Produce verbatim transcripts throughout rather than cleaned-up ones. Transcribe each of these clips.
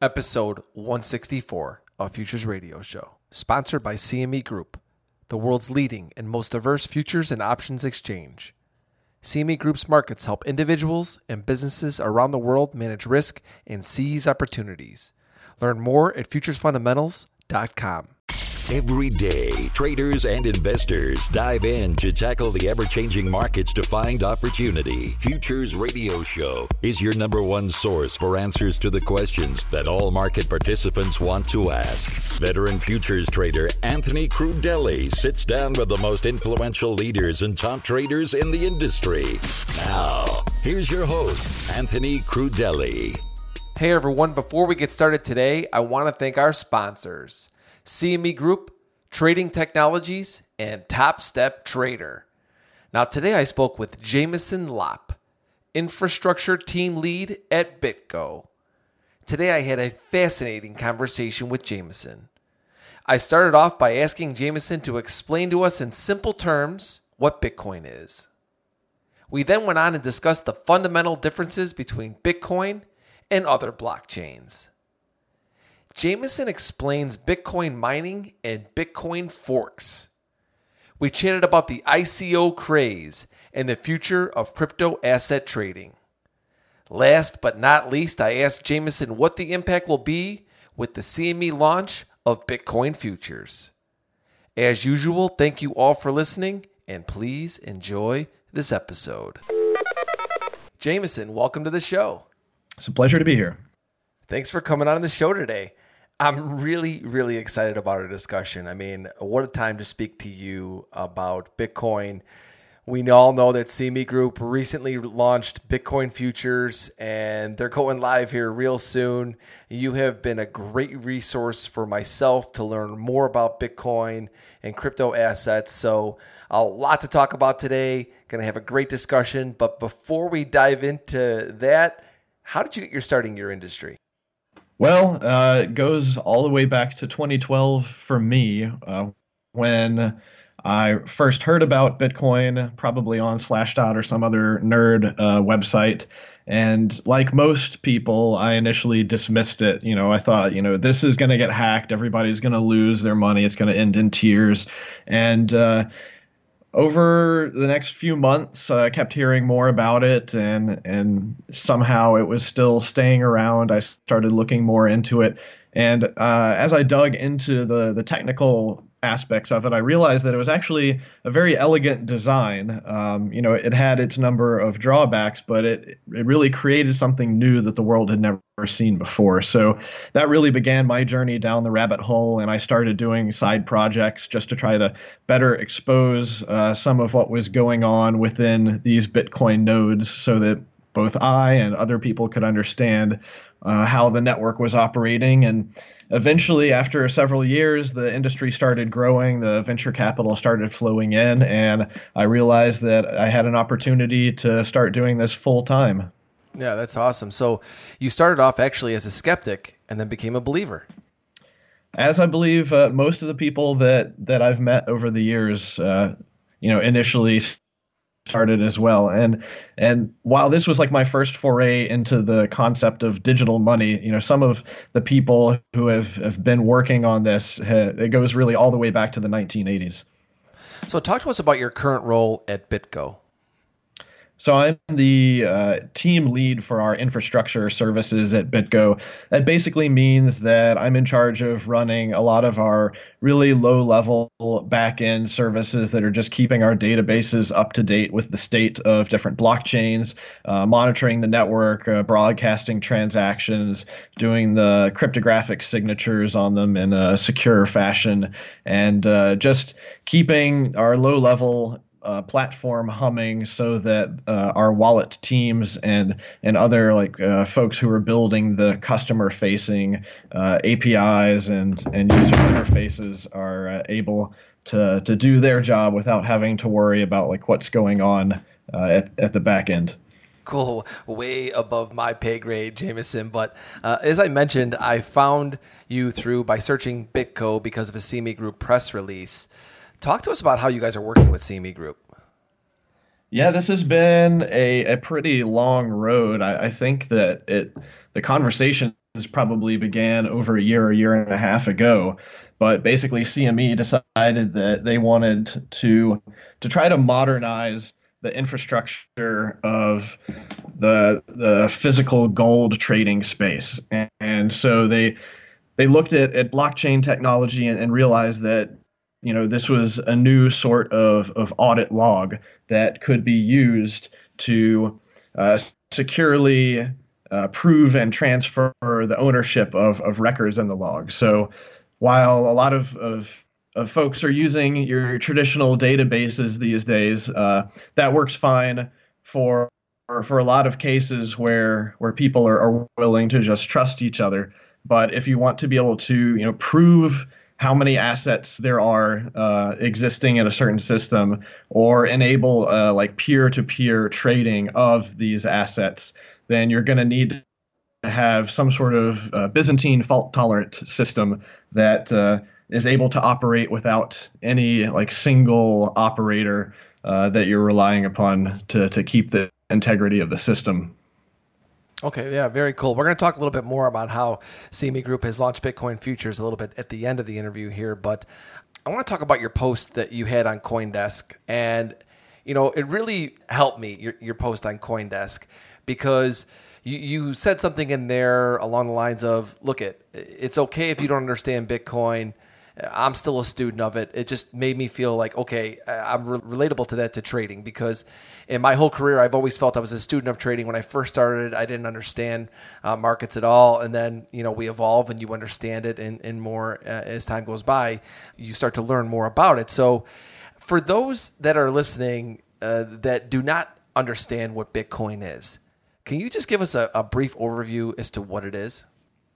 Episode one sixty-four of Futures Radio Show, sponsored by C M E Group, the world's leading and most diverse futures and options exchange. C M E Group's markets help individuals and businesses around the world manage risk and seize opportunities. Learn more at futures fundamentals dot com. Every day, traders and investors dive in to tackle the ever-changing markets to find opportunity. Futures Radio Show is your number one source for answers to the questions that all market participants want to ask. Veteran futures trader Anthony Crudele sits down with the most influential leaders and top traders in the industry. Now, here's your host, Anthony Crudele. Hey everyone, before we get started today, I want to thank our sponsors, C M E Group, Trading Technologies, and Top Step Trader. Now today I spoke with Jameson Lopp, Infrastructure Team Lead at BitGo. Today I had a fascinating conversation with Jameson. I started off by asking Jameson to explain to us in simple terms what Bitcoin is. We then went on and discussed the fundamental differences between Bitcoin and other blockchains. Jameson explains Bitcoin mining and Bitcoin forks. We chatted about the I C O craze and the future of crypto asset trading. Last but not least, I asked Jameson what the impact will be with the C M E launch of Bitcoin futures. As usual, thank you all for listening, and please enjoy this episode. Jameson, welcome to the show. It's a pleasure to be here. Thanks for coming on the show today. I'm really, really excited about our discussion. I mean, what a time to speak to you about Bitcoin. We all know that C M E Group recently launched Bitcoin futures, and they're going live here real soon. You have been a great resource for myself to learn more about Bitcoin and crypto assets. So a lot to talk about today. Going to have a great discussion. But before we dive into that, how did you get your start in your industry? Well, uh, it goes all the way back to twenty twelve for me, uh, when I first heard about Bitcoin, probably on Slashdot or some other nerd uh, website. And like most people, I initially dismissed it. You know, I thought, you know, this is going to get hacked. Everybody's going to lose their money. It's going to end in tears. And uh, over the next few months, I uh, kept hearing more about it, and and somehow it was still staying around. I started looking more into it, and uh, as I dug into the the technical aspects of it, I realized that it was actually a very elegant design. Um, you know, it had its number of drawbacks, but it it really created something new that the world had never seen before. So that really began my journey down the rabbit hole, and I started doing side projects just to try to better expose uh, some of what was going on within these Bitcoin nodes, so that both I and other people could understand uh, how the network was operating. And eventually, after several years, the industry started growing, the venture capital started flowing in, and I realized that I had an opportunity to start doing this full time. Yeah, that's awesome. So you started off actually as a skeptic and then became a believer. As I believe uh, most of the people that, that I've met over the years, uh, you know, initially started as well. And and while this was like my first foray into the concept of digital money, you know, some of the people who have, have been working on this, uh, it goes really all the way back to the nineteen eighties. So talk to us about your current role at BitGo. So I'm the uh, team lead for our infrastructure services at BitGo. That basically means that I'm in charge of running a lot of our really low-level back-end services that are just keeping our databases up to date with the state of different blockchains, uh, monitoring the network, uh, broadcasting transactions, doing the cryptographic signatures on them in a secure fashion, and uh, just keeping our low-level Uh, platform humming so that uh, our wallet teams and and other like uh, folks who are building the customer facing uh, A P Is and and user interfaces are uh, able to to do their job without having to worry about like what's going on uh, at at the back end. Cool. Way above my pay grade, Jameson. But uh, as I mentioned, I found you through by searching BitGo because of a C M E Group press release. Talk to us about how you guys are working with C M E Group. Yeah, this has been a, a pretty long road. I, I think that it the conversation probably began over a year, a year and a half ago. But basically, C M E decided that they wanted to to try to modernize the infrastructure of the the physical gold trading space, and, and so they they looked at, at blockchain technology and, and realized that you know this was a new sort of of audit log that could be used to uh, securely uh, prove and transfer the ownership of of records in the log. So while a lot of, of, of folks are using your traditional databases these days, uh, that works fine for for a lot of cases where where people are, are willing to just trust each other. But if you want to be able to you know prove how many assets there are uh, existing in a certain system, or enable uh, like peer-to-peer trading of these assets, then you're going to need to have some sort of uh, Byzantine fault-tolerant system that uh, is able to operate without any like single operator uh, that you're relying upon to to keep the integrity of the system. Okay, yeah, very cool. We're going to talk a little bit more about how C M E Group has launched Bitcoin futures a little bit at the end of the interview here, but I want to talk about your post that you had on CoinDesk. And, you know, it really helped me, your, your post on CoinDesk, because you, you said something in there along the lines of, look, it, it's okay if you don't understand Bitcoin. I'm still a student of it. It just made me feel like, okay, I'm re- relatable to that, to trading, because in my whole career, I've always felt I was a student of trading. When I first started, I didn't understand uh, markets at all. And then, you know, we evolve and you understand it, and, and more uh, as time goes by, you start to learn more about it. So for those that are listening uh, that do not understand what Bitcoin is, can you just give us a, a brief overview as to what it is?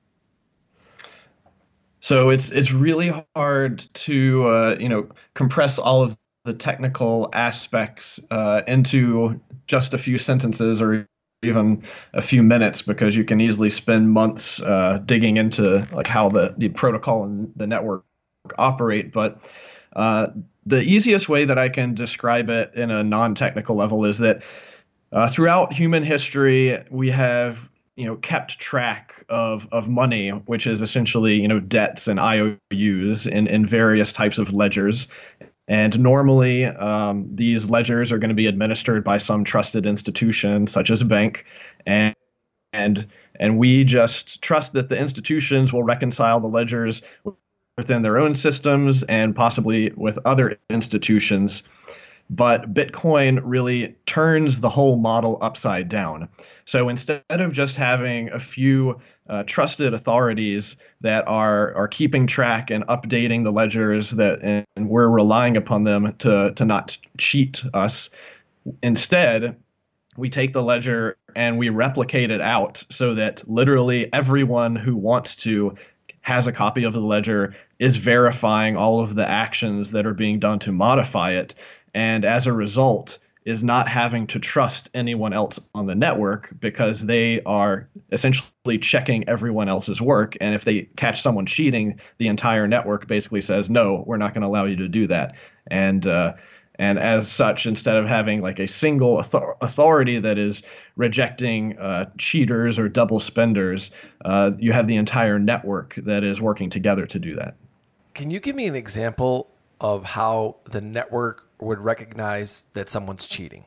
So it's it's really hard to uh, you know compress all of the technical aspects uh, into just a few sentences or even a few minutes, because you can easily spend months uh, digging into like how the, the protocol and the network operate. But uh, the easiest way that I can describe it in a non-technical level is that uh, throughout human history, we have you know, kept track of of money, which is essentially, you know, debts and I O Us in, in various types of ledgers. And normally, um, these ledgers are going to be administered by some trusted institution, such as a bank, and and and we just trust that the institutions will reconcile the ledgers within their own systems and possibly with other institutions. But Bitcoin really turns the whole model upside down. So instead of just having a few uh, trusted authorities that are are keeping track and updating the ledgers, that and we're relying upon them to to not cheat us, instead we take the ledger and we replicate it out so that literally everyone who wants to has a copy of the ledger, is verifying all of the actions that are being done to modify it, and as a result is not having to trust anyone else on the network, because they are essentially checking everyone else's work. And if they catch someone cheating, the entire network basically says, no, we're not going to allow you to do that. And uh, and as such, instead of having like a single author- authority that is rejecting uh, cheaters or double spenders, uh, you have the entire network that is working together to do that. Can you give me an example of how the network would recognize that someone's cheating?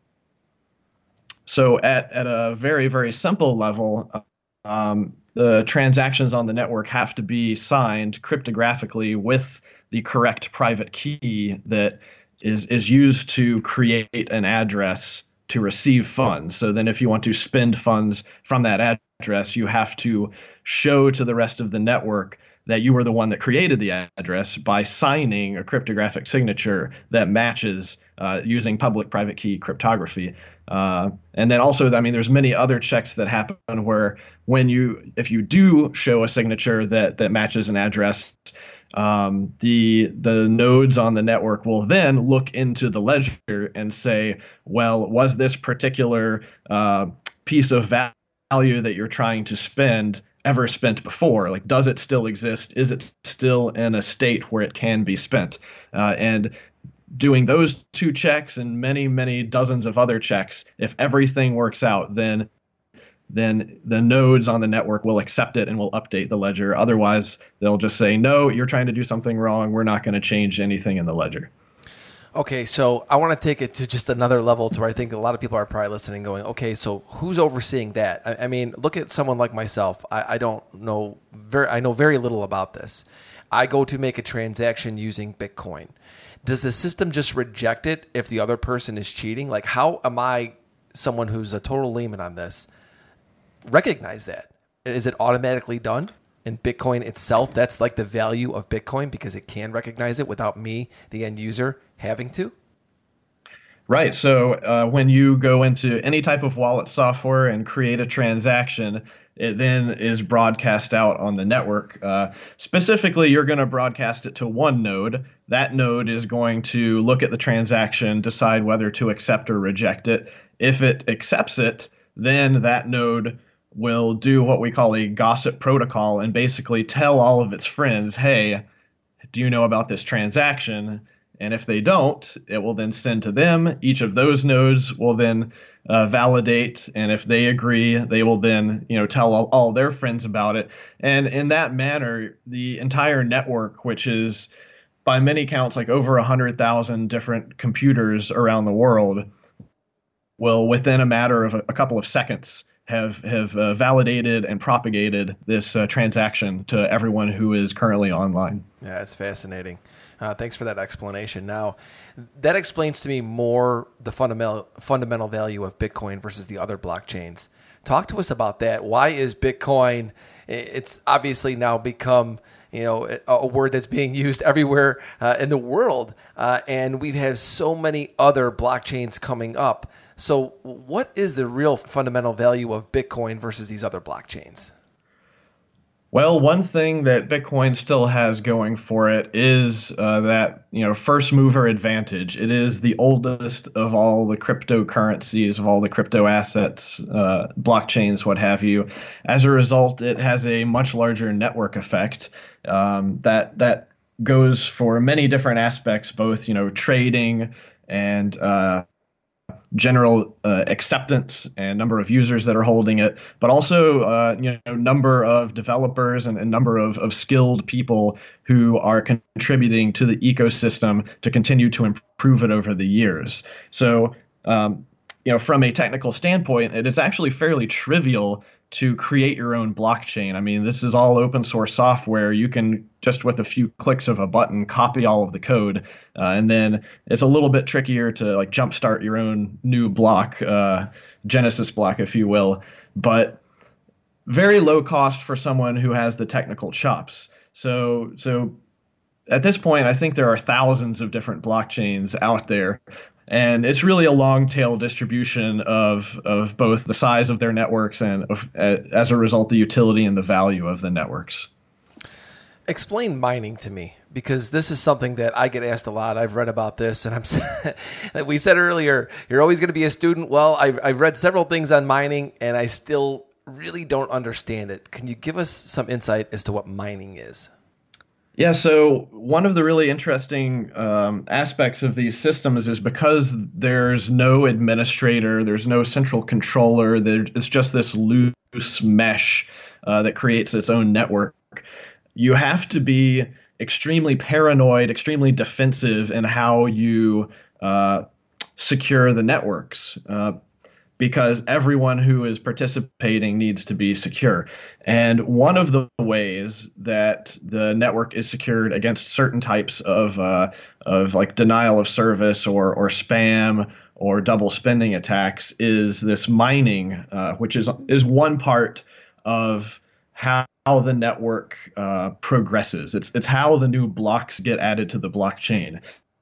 So at, at a very, very simple level, um, the transactions on the network have to be signed cryptographically with the correct private key that is, is used to create an address to receive funds. So then if you want to spend funds from that address, you have to show to the rest of the network that you were the one that created the address by signing a cryptographic signature that matches uh, using public-private key cryptography. Uh, and then also, I mean, there's many other checks that happen where when you, if you do show a signature that that matches an address, um, the the nodes on the network will then look into the ledger and say, well, was this particular uh, piece of value that you're trying to spend ever spent before? Like, does it still exist? Is it still in a state where it can be spent? Uh, and doing those two checks and many, many dozens of other checks, if everything works out, then then the nodes on the network will accept it and will update the ledger. Otherwise, they'll just say, no, you're trying to do something wrong. We're not going to change anything in the ledger. Okay, so I want to take it to just another level to where I think a lot of people are probably listening going, okay, so who's overseeing that? I, I mean, look at someone like myself. I, I don't know, very, I know very little about this. I go to make a transaction using Bitcoin. Does the system just reject it if the other person is cheating? Like, how am I, someone who's a total layman on this, recognize that? Is it automatically done? And Bitcoin itself, that's like the value of Bitcoin because it can recognize it without me, the end user, having to? Right. So uh, when you go into any type of wallet software and create a transaction, it then is broadcast out on the network. Uh, specifically, you're going to broadcast it to one node. That node is going to look at the transaction, decide whether to accept or reject it. If it accepts it, then that node will do what we call a gossip protocol and basically tell all of its friends, hey, do you know about this transaction? And if they don't, it will then send to them. Each of those nodes will then uh, validate, and if they agree, they will then, you know, tell all, all their friends about it. And in that manner, the entire network, which is by many counts like over one hundred thousand different computers around the world, will within a matter of a, a couple of seconds have have uh, validated and propagated this uh, transaction to everyone who is currently online. Yeah, it's fascinating. Uh, thanks for that explanation. Now, that explains to me more the fundamental fundamental value of Bitcoin versus the other blockchains. Talk to us about that. Why is Bitcoin? It's obviously now become, you know, a word that's being used everywhere uh, in the world, uh, and we have so many other blockchains coming up. So, what is the real fundamental value of Bitcoin versus these other blockchains? Well, one thing that Bitcoin still has going for it is uh, that, you know, first mover advantage. It is the oldest of all the cryptocurrencies, of all the crypto assets, uh, blockchains, what have you. As a result, it has a much larger network effect um, that that goes for many different aspects, both, you know, trading and uh, general uh, acceptance and number of users that are holding it, but also uh, you know number of developers and a number of, of skilled people who are contributing to the ecosystem to continue to improve it over the years. So um, you know from a technical standpoint, it is actually fairly trivial to create your own blockchain. I mean, this is all open source software. You can just with a few clicks of a button copy all of the code, uh, and then it's a little bit trickier to like jumpstart your own new block, uh, Genesis block, if you will. But very low cost for someone who has the technical chops. So, so at this point, I think there are thousands of different blockchains out there. And it's really a long tail distribution of of both the size of their networks and of, uh, as a result, the utility and the value of the networks. Explain mining to me, because this is something that I get asked a lot. I've read about this, and I'm. We said earlier, you're always going to be a student. Well, I've, I've read several things on mining, and I still really don't understand it. Can you give us some insight as to what mining is? Yeah, so one of the really interesting um, aspects of these systems is because there's no administrator, there's no central controller, there, it's just this loose mesh uh, that creates its own network. You have to be extremely paranoid, extremely defensive in how you uh, secure the networks. Uh, because everyone who is participating needs to be secure. And one of the ways that the network is secured against certain types of uh, of like denial of service or or spam or double spending attacks is this mining, uh, which is is one part of how the network uh, progresses. It's it's how the new blocks get added to the blockchain.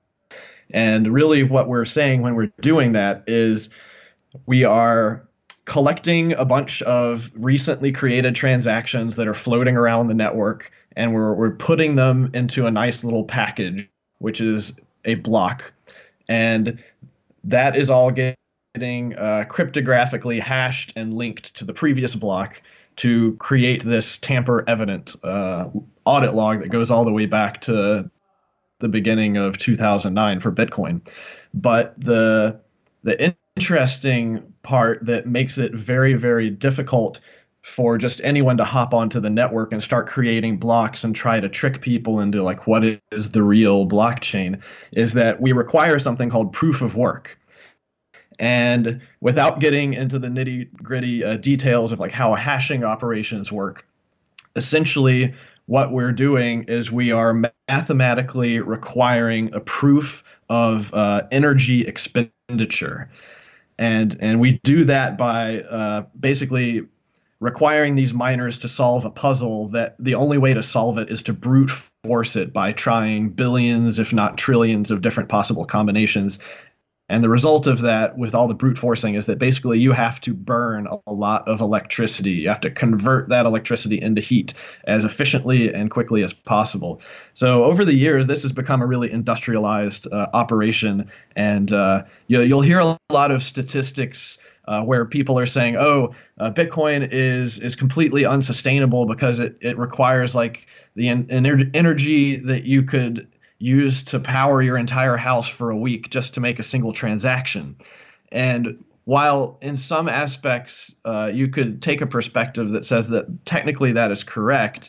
And really what we're saying when we're doing that is we are collecting a bunch of recently created transactions that are floating around the network, and we're we're putting them into a nice little package, which is a block. And that is all getting uh, cryptographically hashed and linked to the previous block to create this tamper evident uh, audit log that goes all the way back to the beginning of two thousand nine for Bitcoin. But the the interesting part that makes it very, very difficult for just anyone to hop onto the network and start creating blocks and try to trick people into like what is the real blockchain is that we require something called proof of work. And without getting into the nitty gritty uh, details of like how hashing operations work, essentially what we're doing is we are mathematically requiring a proof of uh, energy expenditure. And, and we do that by uh, basically requiring these miners to solve a puzzle that the only way to solve it is to brute force it by trying billions, if not trillions, of different possible combinations. And the result of that with all the brute forcing is that basically you have to burn a lot of electricity. You have to convert that electricity into heat as efficiently and quickly as possible. So over the years, this has become a really industrialized uh, operation. And uh, you, you'll hear a lot of statistics uh, where people are saying, oh, uh, Bitcoin is is completely unsustainable because it, it requires like the en- ener- energy that you could use to power your entire house for a week just to make a single transaction. And while in some aspects uh, you could take a perspective that says that technically that is correct,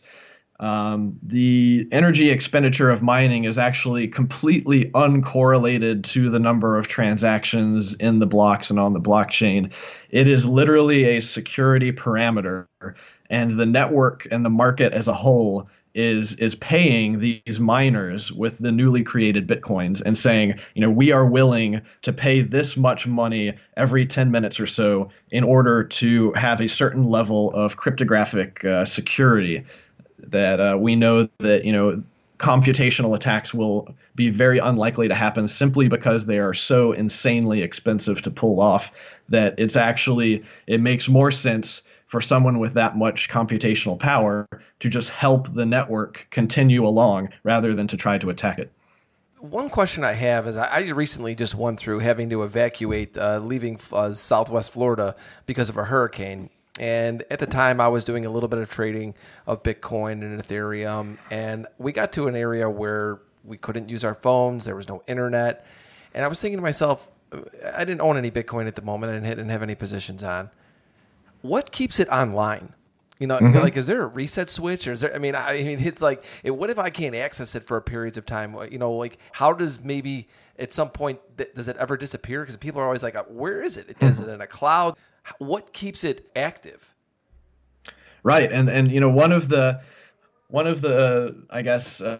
um, the energy expenditure of mining is actually completely uncorrelated to the number of transactions in the blocks and on the blockchain. It is literally a security parameter, and the network and the market as a whole is is paying these miners with the newly created Bitcoins and saying, you know, we are willing to pay this much money every ten minutes or so in order to have a certain level of cryptographic uh, security that uh, we know that, you know, computational attacks will be very unlikely to happen simply because they are so insanely expensive to pull off that it's actually, it makes more sense for someone with that much computational power to just help the network continue along rather than to try to attack it. One question I have is I, I recently just went through having to evacuate, uh, leaving uh, Southwest Florida because of a hurricane. And at the time, I was doing a little bit of trading of Bitcoin and Ethereum. And we got to an area where we couldn't use our phones. There was no internet. And I was thinking to myself, I didn't own any Bitcoin at the moment. I didn't have any positions on. What keeps it online? You know, mm-hmm. like, is there a reset switch, or is there? I mean, I mean, it's like, it, what if I can't access it for periods of time? You know, like, how does maybe at some point th- does it ever disappear? Because people are always like, where is it? Is it in a cloud? What keeps it active? Right, and and you know, one of the one of the I guess uh,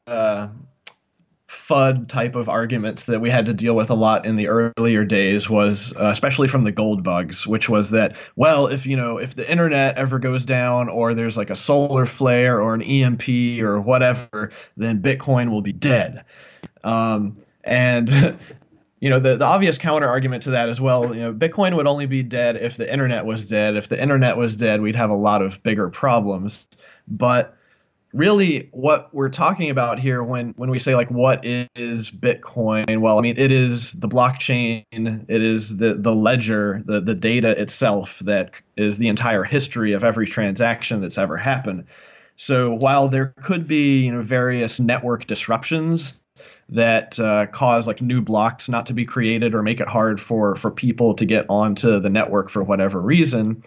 F U D type of arguments that we had to deal with a lot in the earlier days was, uh, especially from the gold bugs, which was that, well, if you know, if the internet ever goes down, or there's like a solar flare or an E M P or whatever, then Bitcoin will be dead. Um, and you know, the, the obvious counter argument to that as well, you know, Bitcoin would only be dead if the internet was dead. If the internet was dead, we'd have a lot of bigger problems. But really, what we're talking about here when, when we say, like, what is Bitcoin? Well, I mean, it is the blockchain. It is the, the ledger, the, the data itself that is the entire history of every transaction that's ever happened. So while there could be, you know, various network disruptions that uh, cause like new blocks not to be created or make it hard for, for people to get onto the network for whatever reason,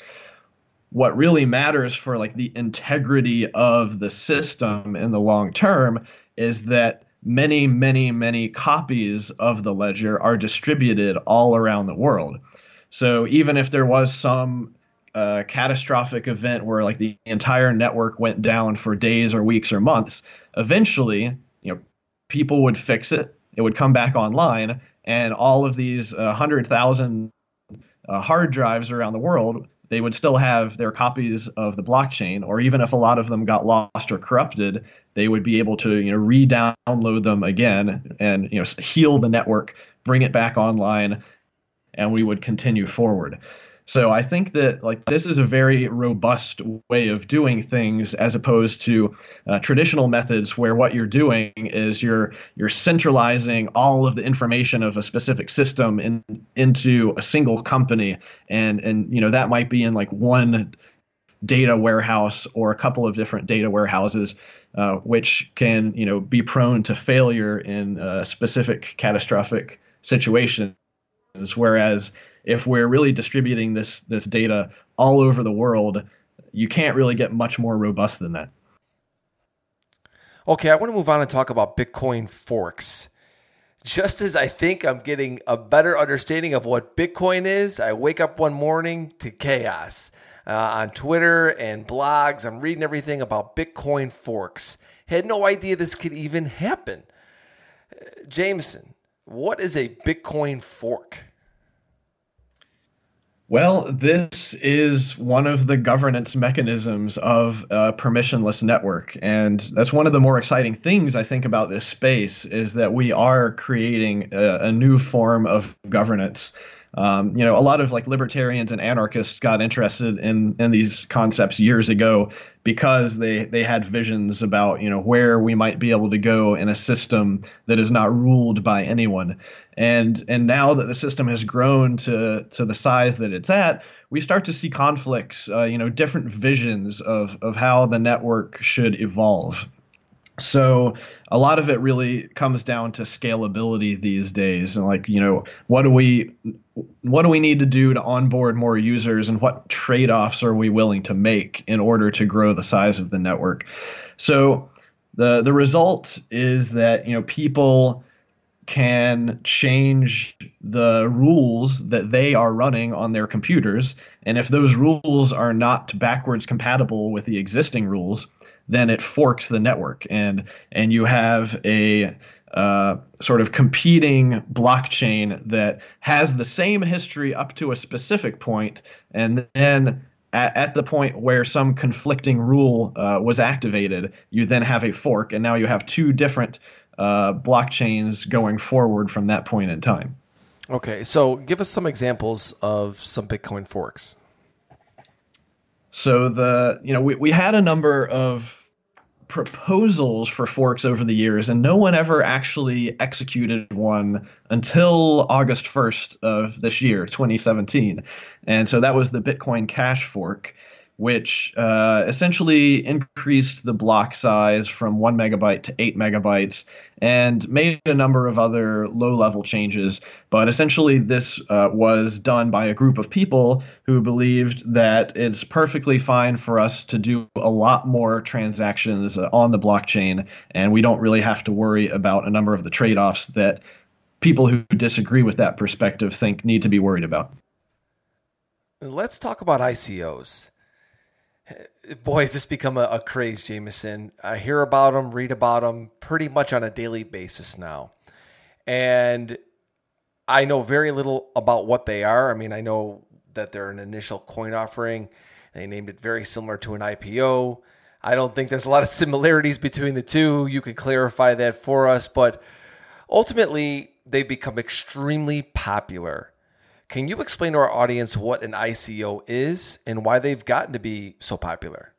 what really matters for like the integrity of the system in the long term is that many, many, many copies of the ledger are distributed all around the world. So even if there was some uh, catastrophic event where like the entire network went down for days or weeks or months, eventually, you know, people would fix it, it would come back online, and all of these uh, one hundred thousand uh, hard drives around the world, they would still have their copies of the blockchain, or even if a lot of them got lost or corrupted, they would be able to, you know, re-download them again and, you know, heal the network, bring it back online, and we would continue forward. So I think that like this is a very robust way of doing things, as opposed to uh, traditional methods where what you're doing is you're you're centralizing all of the information of a specific system in, into a single company, and and you know that might be in like one data warehouse or a couple of different data warehouses, uh, which can you know be prone to failure in a specific catastrophic situation. Whereas if we're really distributing this this data all over the world, you can't really get much more robust than that. Okay, I want to move on and talk about Bitcoin forks. Just as I think I'm getting a better understanding of what Bitcoin is, I wake up one morning to chaos. Uh, on Twitter and blogs, I'm reading everything about Bitcoin forks. Had no idea this could even happen. Uh, Jameson, what is a Bitcoin fork? Well, this is one of the governance mechanisms of a permissionless network. And that's one of the more exciting things I think about this space is that we are creating a, a new form of governance. Um, you know, a lot of like libertarians and anarchists got interested in in these concepts years ago because they they had visions about, you know, where we might be able to go in a system that is not ruled by anyone. And and now that the system has grown to to the size that it's at, we start to see conflicts, uh, you know, different visions of of how the network should evolve. So a lot of it really comes down to scalability these days, and like, you know, what do we what do we need to do to onboard more users, and what trade-offs are we willing to make in order to grow the size of the network? So the the result is that, you know, people can change the rules that they are running on their computers, and if those rules are not backwards compatible with the existing rules, then it forks the network, and and you have a uh, sort of competing blockchain that has the same history up to a specific point, and then at, at the point where some conflicting rule uh, was activated, you then have a fork, and now you have two different uh, blockchains going forward from that point in time. Okay, so give us some examples of some Bitcoin forks. So the you know we we had a number of proposals for forks over the years, and no one ever actually executed one until August first of this year, twenty seventeen. And so that was the Bitcoin Cash fork, which uh, essentially increased the block size from one megabyte to eight megabytes and made a number of other low-level changes. But essentially, this uh, was done by a group of people who believed that it's perfectly fine for us to do a lot more transactions uh, on the blockchain, and we don't really have to worry about a number of the trade-offs that people who disagree with that perspective think need to be worried about. Let's talk about I C Os. Boy, has this become a, a craze, Jameson. I hear about them, read about them pretty much on a daily basis now. And I know very little about what they are. I mean, I know that they're an initial coin offering. They named it very similar to an I P O. I don't think there's a lot of similarities between the two. You could clarify that for us. But ultimately, they've become extremely popular. Can you explain to our audience what an I C O is and why they've gotten to be so popular?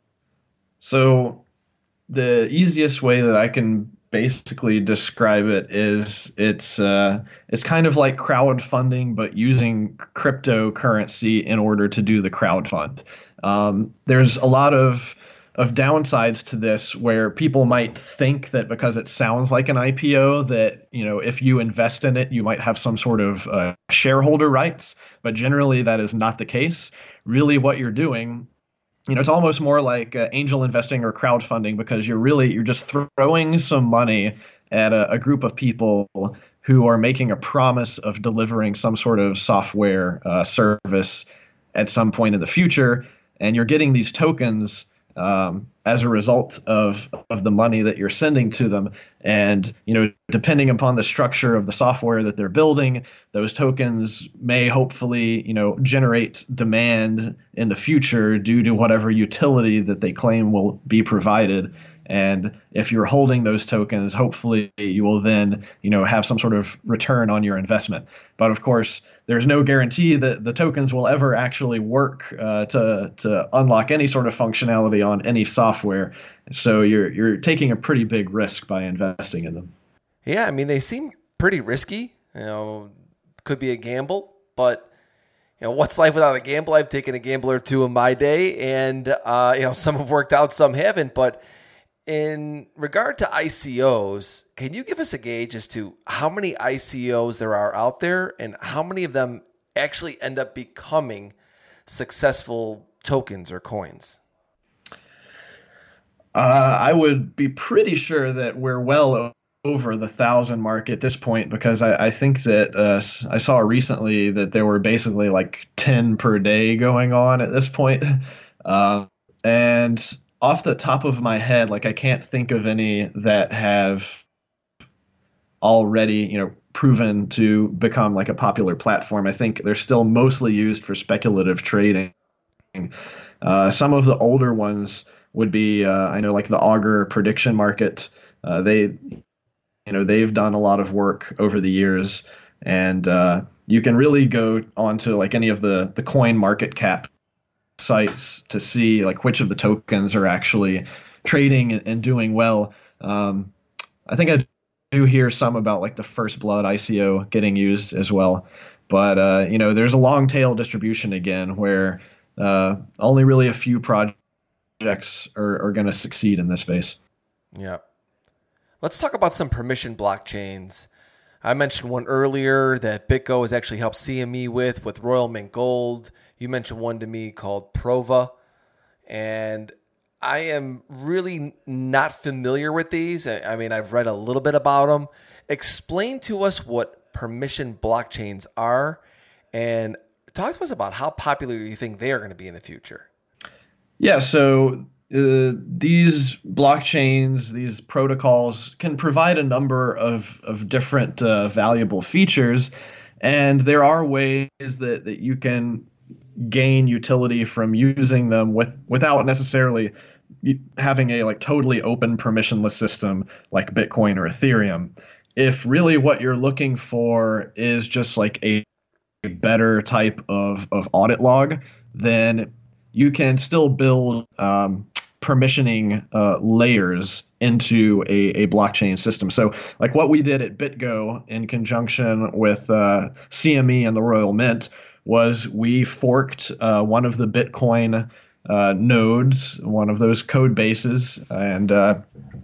So the easiest way that I can basically describe it is it's uh, it's kind of like crowdfunding, but using cryptocurrency in order to do the crowdfund. Um, there's a lot of of downsides to this where people might think that because it sounds like an I P O that, you know, if you invest in it, you might have some sort of uh, shareholder rights. But generally, that is not the case. Really, what you're doing, you know, it's almost more like uh, angel investing or crowdfunding, because you're really you're just throwing some money at a, a group of people who are making a promise of delivering some sort of software uh, service at some point in the future. And you're getting these tokens Um, as a result of of the money that you're sending to them. And, you know, depending upon the structure of the software that they're building, those tokens may hopefully, you know, generate demand in the future due to whatever utility that they claim will be provided. And if you're holding those tokens, hopefully you will then, you know, have some sort of return on your investment. But of course, there's no guarantee that the tokens will ever actually work uh, to to unlock any sort of functionality on any software. So you're you're taking a pretty big risk by investing in them. Yeah, I mean, they seem pretty risky. You know, could be a gamble, but you know, what's life without a gamble? I've taken a gamble or two in my day, and uh, you know, some have worked out, some haven't. But In regard to I C Os, can you give us a gauge as to how many I C Os there are out there and how many of them actually end up becoming successful tokens or coins? Uh, I would be pretty sure that we're well over the thousand mark at this point, because I, I think that uh, I saw recently that there were basically like ten per day going on at this point. Uh, and off the top of my head, like I can't think of any that have already, you know, proven to become like a popular platform. I think they're still mostly used for speculative trading. Uh, some of the older ones would be, uh, I know, like the Augur prediction market. Uh, they, you know, they've done a lot of work over the years, and uh, you can really go onto like any of the the coin market cap sites to see like which of the tokens are actually trading and, and doing well. Um, I think I do hear some about like the First Blood I C O getting used as well, but uh, you know, there's a long tail distribution again where uh, only really a few projects are, are going to succeed in this space. Yeah. Let's talk about some permission blockchains. I mentioned one earlier that BitGo has actually helped C M E with, with Royal Mint Gold. You mentioned one to me called Prova. And I am really not familiar with these. I mean, I've read a little bit about them. Explain to us what permission blockchains are, and talk to us about how popular you think they are going to be in the future. Yeah, so uh, these blockchains, these protocols can provide a number of, of different uh, valuable features, and there are ways that, that you can gain utility from using them with without necessarily having a like totally open permissionless system like Bitcoin or Ethereum. If really what you're looking for is just like a better type of, of audit log, then you can still build um, permissioning uh, layers into a, a blockchain system. So like what we did at BitGo in conjunction with uh, C M E and the Royal Mint was we forked uh, one of the Bitcoin uh, nodes, one of those code bases, and uh,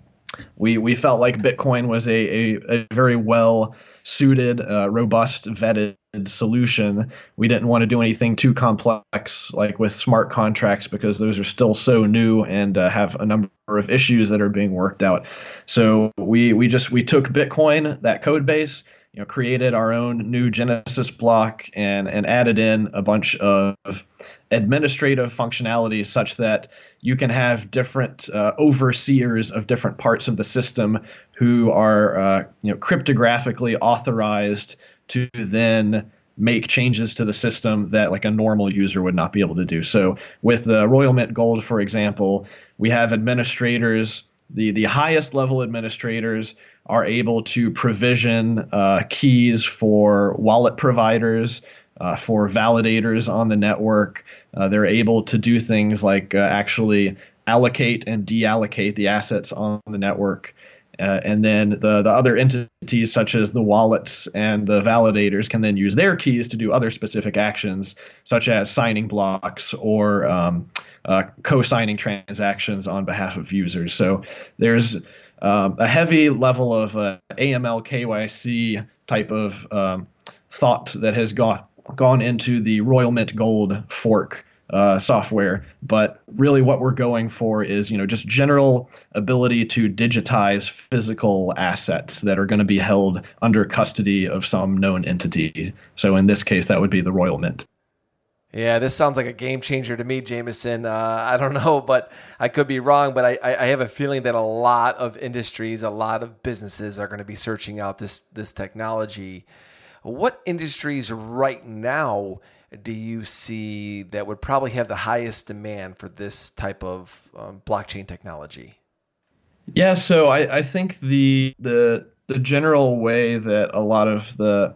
we we felt like Bitcoin was a, a, a very well suited, uh, robust, vetted solution. We didn't want to do anything too complex like with smart contracts, because those are still so new and uh, have a number of issues that are being worked out. So we we just we took Bitcoin, that code base, you know, created our own new Genesis block and and added in a bunch of administrative functionality such that you can have different uh, overseers of different parts of the system who are uh, you know cryptographically authorized to then make changes to the system that like a normal user would not be able to do. So with the Royal Mint Gold, for example, we have administrators. The the highest level administrators are able to provision uh, keys for wallet providers, uh, for validators on the network. Uh, they're able to do things like uh, actually allocate and deallocate the assets on the network. Uh, and then the, the other entities, such as the wallets and the validators, can then use their keys to do other specific actions, such as signing blocks or um, uh, co-signing transactions on behalf of users. So there's um, a heavy level of uh, A M L K Y C type of um, thought that has gone gone into the Royal Mint Gold fork uh, software. But really what we're going for is, you know, just general ability to digitize physical assets that are going to be held under custody of some known entity. So in this case, that would be the Royal Mint. Yeah, this sounds like a game changer to me, Jameson. Uh, I don't know, but I could be wrong, but I, I have a feeling that a lot of industries, a lot of businesses are going to be searching out this, this technology. What industries right now do you see that would probably have the highest demand for this type of um, blockchain technology? Yeah, so I, I think the the the general way that a lot of the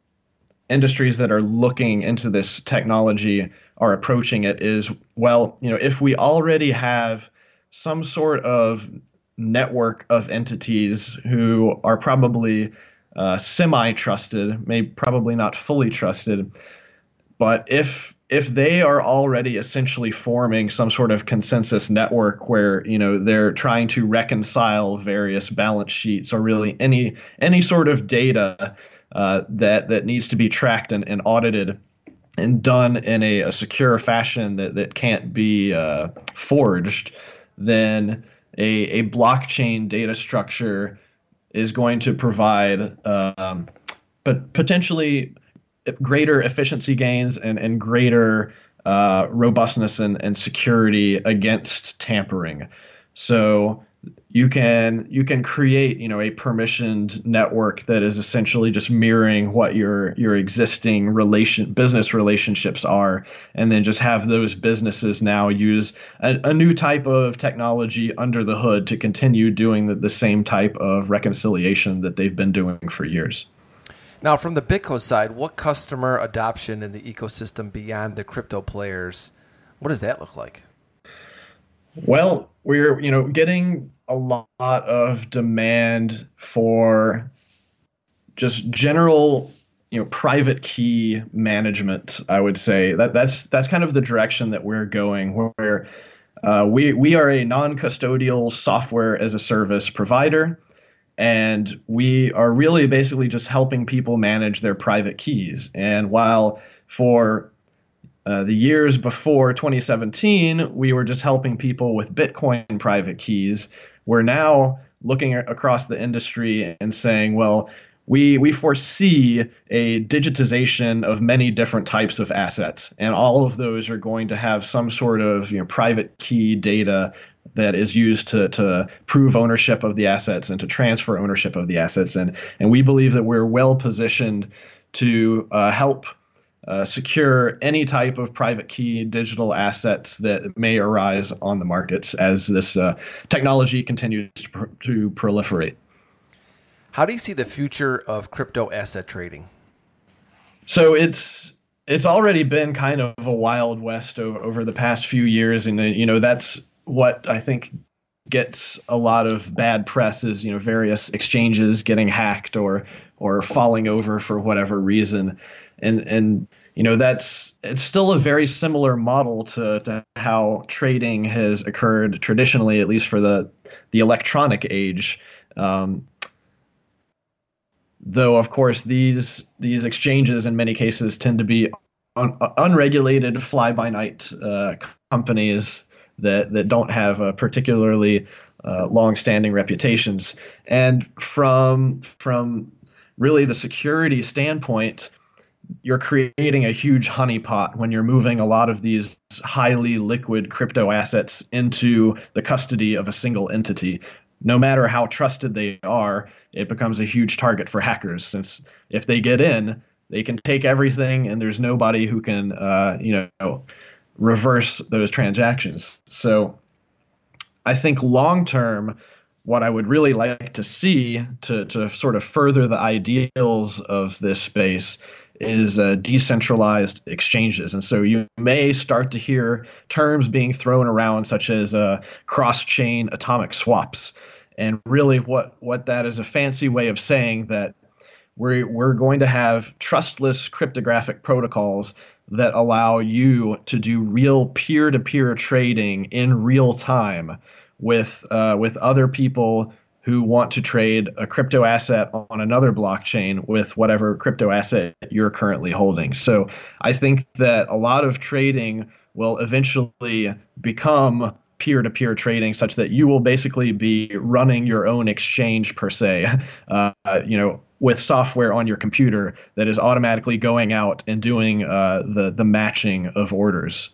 industries that are looking into this technology are approaching it is, well, you know, if we already have some sort of network of entities who are probably uh, semi-trusted, maybe probably not fully trusted, but if if they are already essentially forming some sort of consensus network where, you know, they're trying to reconcile various balance sheets or really any any sort of data uh, that that needs to be tracked and, and audited and done in a, a secure fashion that, that can't be uh, forged, then a, a blockchain data structure is going to provide um, but potentially greater efficiency gains and, and greater uh, robustness and, and security against tampering. So you can you can create, you know, a permissioned network that is essentially just mirroring what your your existing relation business relationships are, and then just have those businesses now use a, a new type of technology under the hood to continue doing the, the same type of reconciliation that they've been doing for years. Now, from the BitGo side, what customer adoption in the ecosystem beyond the crypto players, what does that look like? Well, we're, you know, getting a lot of demand for just general, you know, private key management. I would say that that's that's kind of the direction that we're going, where uh, we we are a non-custodial software as a service provider. And we are really basically just helping people manage their private keys. And while for uh, the years before twenty seventeen, we were just helping people with Bitcoin private keys, we're now looking across the industry and saying, well, we we foresee a digitization of many different types of assets. And all of those are going to have some sort of, you know, private key data that is used to to prove ownership of the assets and to transfer ownership of the assets. And and we believe that we're well positioned to uh, help uh, secure any type of private key digital assets that may arise on the markets as this uh, technology continues to, pr- to proliferate. How do you see the future of crypto asset trading? So it's it's already been kind of a wild west over, over the past few years, and uh, you know that's what I think gets a lot of bad press is, you know, various exchanges getting hacked or or falling over for whatever reason. And and you know, that's it's still a very similar model to, to how trading has occurred traditionally, at least for the the electronic age. Um, though, of course, these these exchanges in many cases tend to be un, unregulated fly-by-night uh, companies that that don't have a particularly uh, long-standing reputations. And from from really the security standpoint, you're creating a huge honeypot when you're moving a lot of these highly liquid crypto assets into the custody of a single entity. No matter how trusted they are, it becomes a huge target for hackers, since if they get in, they can take everything and there's nobody who can, uh, you know, reverse those transactions. So I think long term, what I would really like to see to, to sort of further the ideals of this space is uh, decentralized exchanges. And so you may start to hear terms being thrown around such as uh, cross-chain atomic swaps. And really what, what that is a fancy way of saying that we're, we're going to have trustless cryptographic protocols that allow you to do real peer-to-peer trading in real time with uh, with other people who want to trade a crypto asset on another blockchain with whatever crypto asset you're currently holding. So I think that a lot of trading will eventually become peer-to-peer trading, such that you will basically be running your own exchange per se, uh, you know, with software on your computer that is automatically going out and doing uh, the the matching of orders.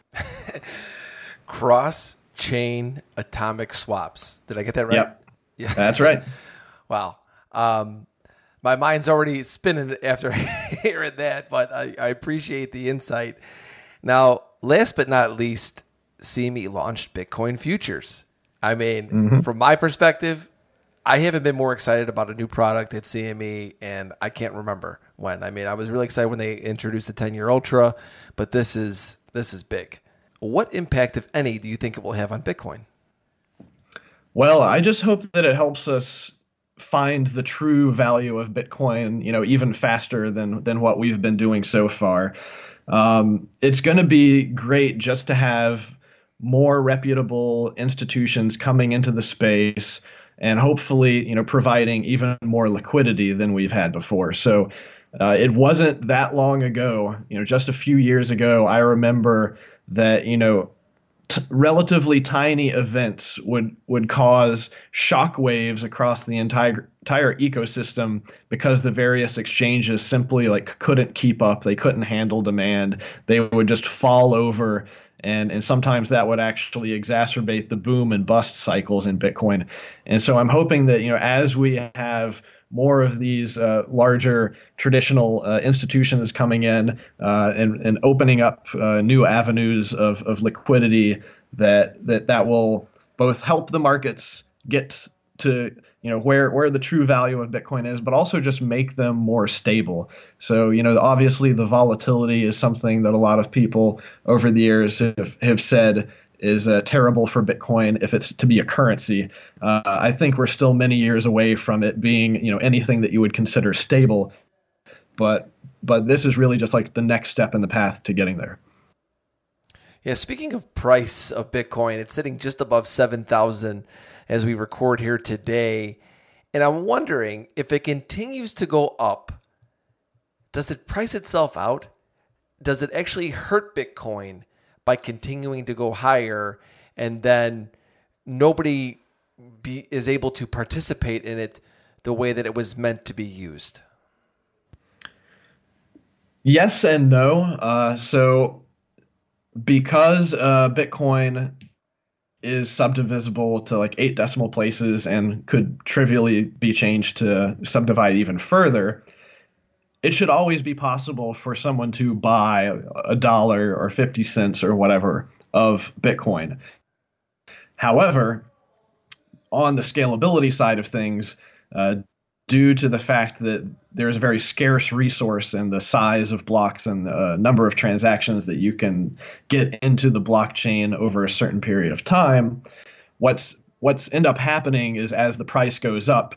Cross-chain atomic swaps. Did I get that right? Yep. Yeah, that's right. Wow. Um, my mind's already spinning after hearing that, but I, I appreciate the insight. Now, last but not least, C M E launched Bitcoin futures. I mean, mm-hmm. from my perspective, I haven't been more excited about a new product at C M E, and I can't remember when. I mean, I was really excited when they introduced the ten-year Ultra, but this is this is big. What impact, if any, do you think it will have on Bitcoin? Well, I just hope that it helps us find the true value of Bitcoin, you know, even faster than than what we've been doing so far. Um, it's going to be great just to have more reputable institutions coming into the space and hopefully, you know, providing even more liquidity than we've had before. So uh, it wasn't that long ago, you know, just a few years ago, I remember that, you know, t- relatively tiny events would would cause shockwaves across the entire entire ecosystem because the various exchanges simply like couldn't keep up. They couldn't handle demand. They would just fall over. And, and sometimes that would actually exacerbate the boom and bust cycles in Bitcoin. And so I'm hoping that, you know, as we have more of these uh, larger traditional uh, institutions coming in uh, and, and opening up uh, new avenues of, of liquidity, that, that that will both help the markets get to, you know, where where the true value of Bitcoin is, but also just make them more stable. So, you know, obviously the volatility is something that a lot of people over the years have, have said is uh, terrible for Bitcoin if it's to be a currency. Uh, I think we're still many years away from it being, you know, anything that you would consider stable. But but this is really just like the next step in the path to getting there. Yeah, speaking of price of Bitcoin, it's sitting just above seven thousand as we record here today. And I'm wondering if it continues to go up, does it price itself out? Does it actually hurt Bitcoin by continuing to go higher, and then nobody be, is able to participate in it the way that it was meant to be used? Yes and no. Uh, so because uh, Bitcoin is subdivisible to like eight decimal places and could trivially be changed to subdivide even further, it should always be possible for someone to buy a dollar or fifty cents or whatever of Bitcoin. However, on the scalability side of things, uh, due to the fact that there's a very scarce resource in the size of blocks and the number of transactions that you can get into the blockchain over a certain period of time, what's what's end up happening is as the price goes up,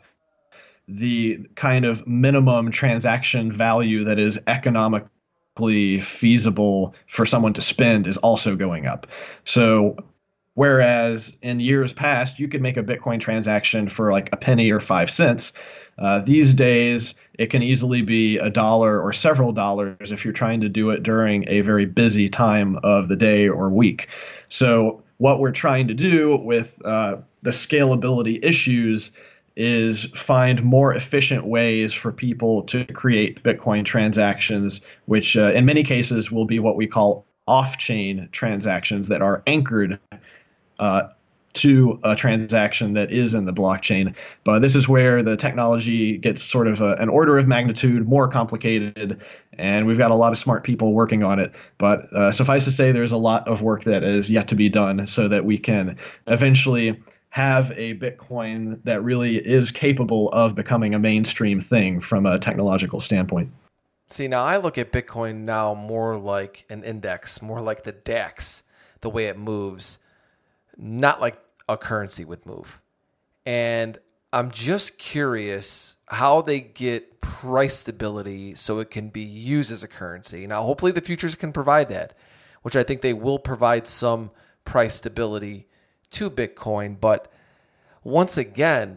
the kind of minimum transaction value that is economically feasible for someone to spend is also going up. So whereas in years past, you could make a Bitcoin transaction for like a penny or five cents, Uh, these days, it can easily be a dollar or several dollars if you're trying to do it during a very busy time of the day or week. So what we're trying to do with uh, the scalability issues is find more efficient ways for people to create Bitcoin transactions, which uh, in many cases will be what we call off-chain transactions that are anchored uh, to a transaction that is in the blockchain. But this is where the technology gets sort of a, an order of magnitude more complicated, and we've got a lot of smart people working on it. But uh, suffice to say, there's a lot of work that is yet to be done so that we can eventually have a Bitcoin that really is capable of becoming a mainstream thing from a technological standpoint. See, now I look at Bitcoin now more like an index, more like the DAX, the way it moves, not like a currency would move. And I'm just curious how they get price stability so it can be used as a currency. Now, hopefully the futures can provide that, which I think they will provide some price stability to Bitcoin. But once again,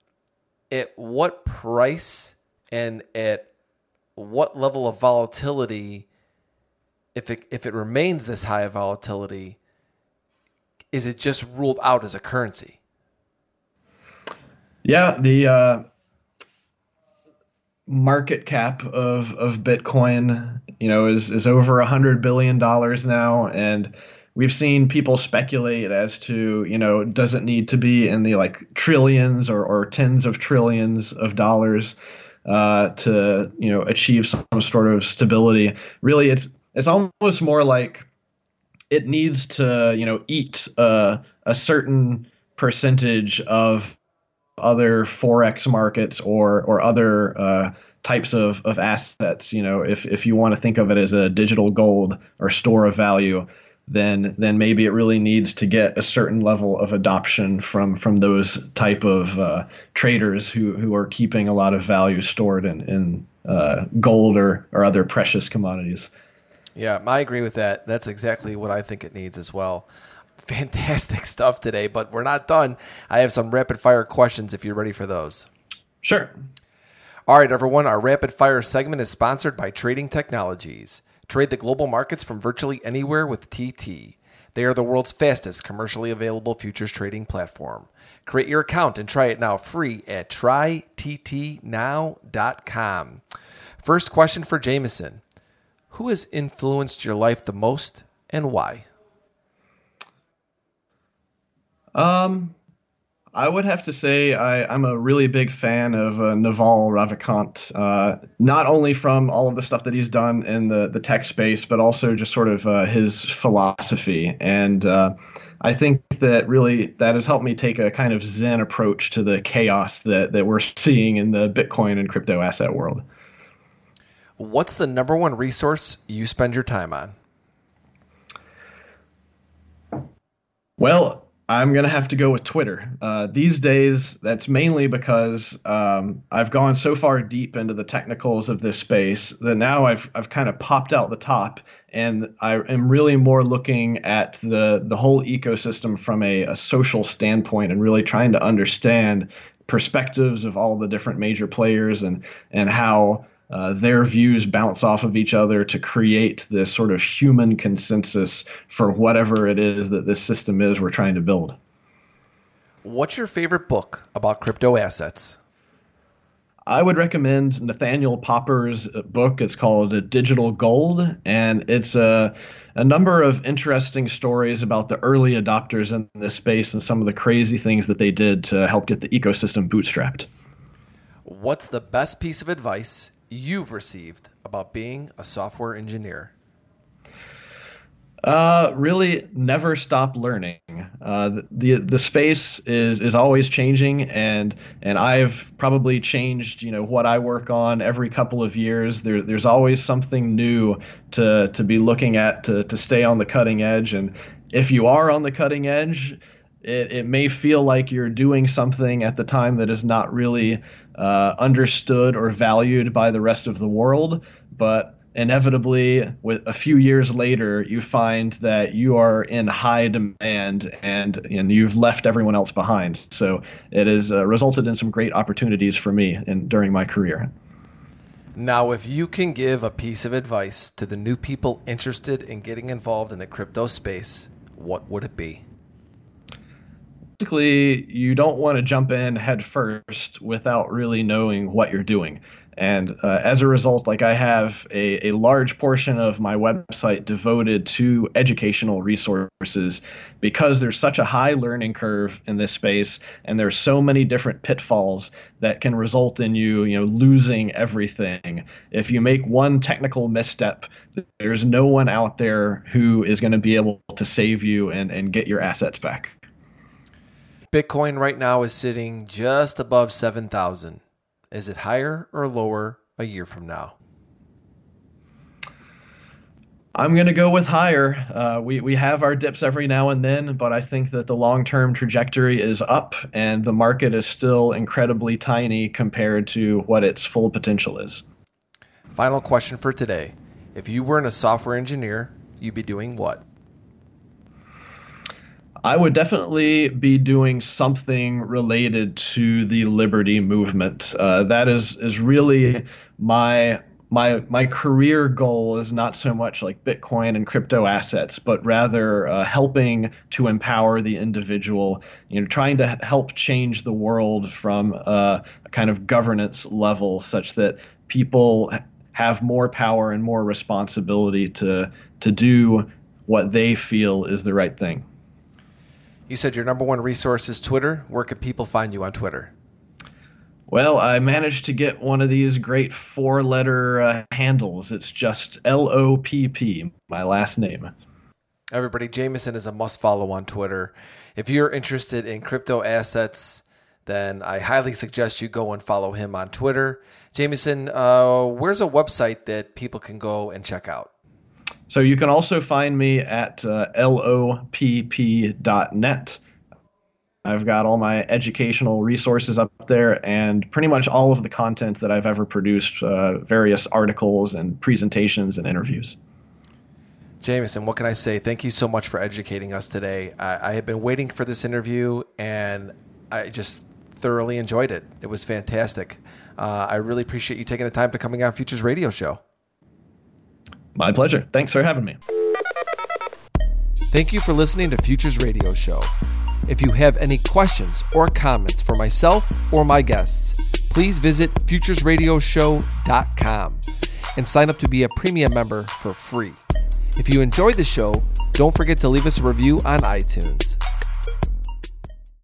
at what price and at what level of volatility, if it, if it remains this high of volatility, is it just ruled out as a currency? Yeah, the uh, market cap of of Bitcoin, you know, is is over a hundred billion dollars now, and we've seen people speculate as to, you know, does it need to be in the like trillions or or tens of trillions of dollars uh, to, you know, achieve some sort of stability? Really, it's it's almost more like it needs to, you know, eat uh, a certain percentage of other forex markets or or other uh, types of, of assets. You know, if if you want to think of it as a digital gold or store of value, then then maybe it really needs to get a certain level of adoption from from those type of uh, traders who who are keeping a lot of value stored in in uh, gold or or other precious commodities. Yeah, I agree with that. That's exactly what I think it needs as well. Fantastic stuff today, but we're not done. I have some rapid fire questions if you're ready for those. Sure. All right, everyone. Our rapid fire segment is sponsored by Trading Technologies. Trade the global markets from virtually anywhere with T T. They are the world's fastest commercially available futures trading platform. Create your account and try it now free at try t t now dot com. First question for Jameson. Who has influenced your life the most and why? Um, I would have to say I, I'm a really big fan of uh, Naval Ravikant, uh, not only from all of the stuff that he's done in the, the tech space, but also just sort of uh, his philosophy. And uh, I think that really that has helped me take a kind of Zen approach to the chaos that, that we're seeing in the Bitcoin and crypto asset world. What's the number one resource you spend your time on? Well, I'm going to have to go with Twitter. Uh, these days, that's mainly because um, I've gone so far deep into the technicals of this space that now I've I've kind of popped out the top, and I am really more looking at the, the whole ecosystem from a, a social standpoint and really trying to understand perspectives of all the different major players and, and how Uh, their views bounce off of each other to create this sort of human consensus for whatever it is that this system is we're trying to build. What's your favorite book about crypto assets? I would recommend Nathaniel Popper's book. It's called Digital Gold, and it's a, a number of interesting stories about the early adopters in this space and some of the crazy things that they did to help get the ecosystem bootstrapped. What's the best piece of advice you've received about being a software engineer? Uh, really, never stop learning. Uh, the, the the space is is always changing, and and I've probably changed, you know, what I work on every couple of years. There there's always something new to to be looking at to to stay on the cutting edge. And if you are on the cutting edge, it it may feel like you're doing something at the time that is not really uh, understood or valued by the rest of the world, but inevitably, with a few years later, you find that you are in high demand and and you've left everyone else behind. So it has uh, resulted in some great opportunities for me in, during my career. Now, if you can give a piece of advice to the new people interested in getting involved in the crypto space, what would it be? Basically, you don't want to jump in head first without really knowing what you're doing. And uh, as a result, like I have a, a large portion of my website devoted to educational resources because there's such a high learning curve in this space, and there's so many different pitfalls that can result in you, you know, losing everything. If you make one technical misstep, there's no one out there who is going to be able to save you and, and get your assets back. Bitcoin right now is sitting just above seven thousand. Is it higher or lower a year from now? I'm going to go with higher. Uh, we, we have our dips every now and then, but I think that the long-term trajectory is up, and the market is still incredibly tiny compared to what its full potential is. Final question for today. If you weren't a software engineer, you'd be doing what? I would definitely be doing something related to the Liberty movement. Uh, that is is really my my my career goal is not so much like Bitcoin and crypto assets, but rather uh, helping to empower the individual. You know, trying to help change the world from uh, a kind of governance level, such that people have more power and more responsibility to to do what they feel is the right thing. You said your number one resource is Twitter. Where can people find you on Twitter? Well, I managed to get one of these great four-letter uh, handles. It's just L O P P, my last name. Everybody, Jameson is a must-follow on Twitter. If you're interested in crypto assets, then I highly suggest you go and follow him on Twitter. Jameson, uh, where's a website that people can go and check out? So you can also find me at uh, L O P P dot net. I've got all my educational resources up there and pretty much all of the content that I've ever produced, uh, various articles and presentations and interviews. Jameson, what can I say? Thank you so much for educating us today. I, I have been waiting for this interview, and I just thoroughly enjoyed it. It was fantastic. Uh, I really appreciate you taking the time to coming on Futures Radio Show. My pleasure. Thanks for having me. Thank you for listening to Futures Radio Show. If you have any questions or comments for myself or my guests, please visit futures radio show dot com and sign up to be a premium member for free. If you enjoyed the show, don't forget to leave us a review on iTunes.